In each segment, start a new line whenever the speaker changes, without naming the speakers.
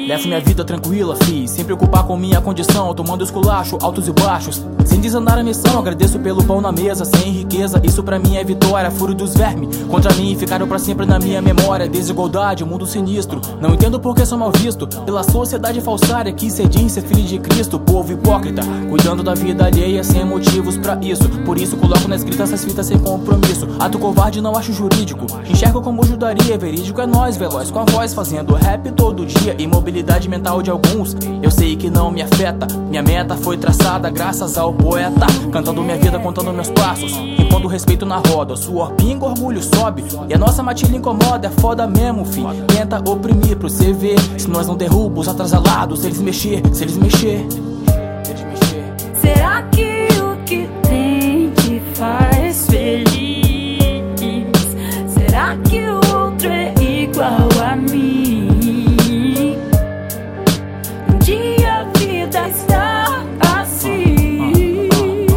Levo minha vida tranquila, fi, sem preocupar com minha condição, tomando esculacho, altos e baixos, sem desandar a missão. Agradeço pelo pão na mesa, sem riqueza, isso pra mim é vitória. Fúria dos vermes contra mim ficaram pra sempre na minha memória. Desigualdade, mundo sinistro, não entendo por que sou mal visto pela sociedade falsária que se diz ser filho de Cristo. Povo hipócrita, cuidando da vida alheia sem motivos pra isso. Por isso coloco na escrita essas fitas sem compromisso. Ato covarde não acho jurídico, enxergo como ajudaria. Verídico é nós, veloz com a voz, fazendo rap todo dia. Imobilidade mental de alguns, eu sei que não me afeta. Minha meta foi traçada graças ao poeta, cantando minha vida, contando meus passos, impondo respeito na roda. O suor pinga, orgulho sobe, e a nossa matilha incomoda. É foda mesmo, fi, tenta oprimir pro cê ver. Se nós não derruba os atrasalados, se eles mexer, se eles mexer.
Será que o que tem te faz feliz? Será que o outro é igual a mim? Um dia a vida está assim,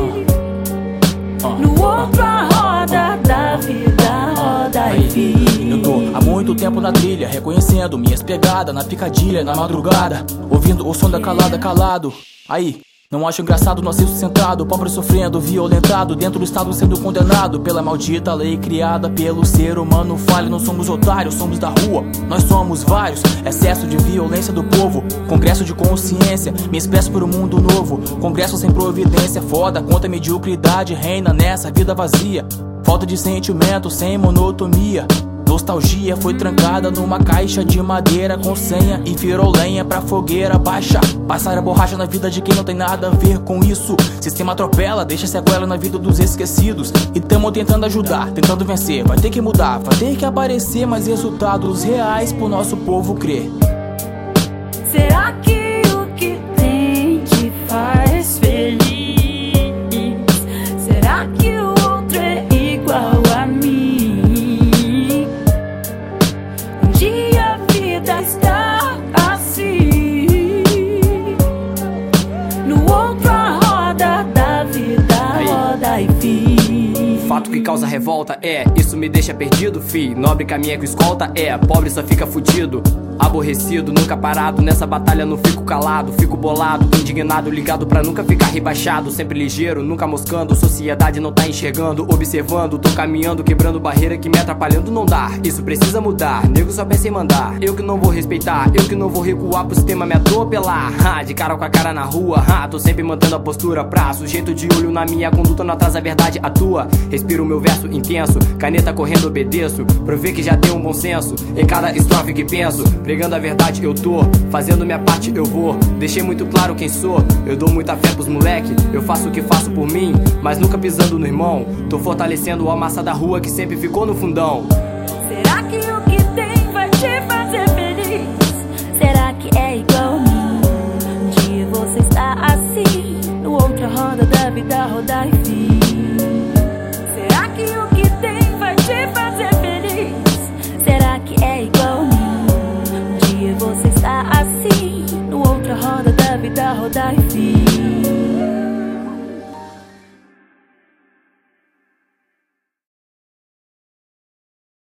no outro a roda da vida roda e vira.
Eu tô há muito tempo na trilha, reconhecendo minhas pegadas na picadilha, na madrugada, ouvindo o som da calada, calado. Aí, não acho engraçado nós ser sustentado, pobre sofrendo, violentado, dentro do estado sendo condenado pela maldita lei criada pelo ser humano falho. Não somos otários, somos da rua, nós somos vários. Excesso de violência do povo, congresso de consciência, me expresso por um mundo novo. Congresso sem providência, foda, contra a mediocridade reina nessa vida vazia. Falta de sentimento, sem monotonia. Nostalgia foi trancada numa caixa de madeira com senha e virou lenha pra fogueira baixa. Passar a borracha na vida de quem não tem nada a ver com isso. Sistema atropela, deixa sequela na vida dos esquecidos. E tamo tentando ajudar, tentando vencer. Vai ter que mudar, vai ter que aparecer mais resultados reais pro nosso povo crer.
Será que o que tem te faz feliz? Será que o outro é igual a mim? Está assim, no outro a roda da vida roda e fim.
Fato que causa revolta isso me deixa perdido, fi. Nobre caminha com escolta pobre só fica fudido. Aborrecido, nunca parado, nessa batalha não fico calado. Fico bolado, indignado, ligado pra nunca ficar rebaixado. Sempre ligeiro, nunca moscando, sociedade não tá enxergando. Observando, tô caminhando, quebrando barreira que me atrapalhando não dá. Isso precisa mudar, nego só pensa em mandar. Eu que não vou respeitar, eu que não vou recuar pro sistema me atropelar. De cara com a cara na rua, tô sempre mantendo a postura pra sujeito de olho na minha conduta, não atrasa a verdade atua. Respiro meu verso intenso, caneta correndo obedeço. Provei que já tenho um bom senso em cada estrofe que penso. Pregando a verdade eu tô, fazendo minha parte eu vou. Deixei muito claro quem sou, eu dou muita fé pros moleque. Eu faço o que faço por mim, mas nunca pisando no irmão. Tô fortalecendo a massa da rua que sempre ficou no fundão.
Será que o que tem vai te fazer feliz? Será que é igual a mim? Um dia você está assim, no outro a roda da vida roda e fim. Será que o que tem vai te fazer feliz? Será que é igual a mim? Você está assim, no outra roda da vida roda e fim.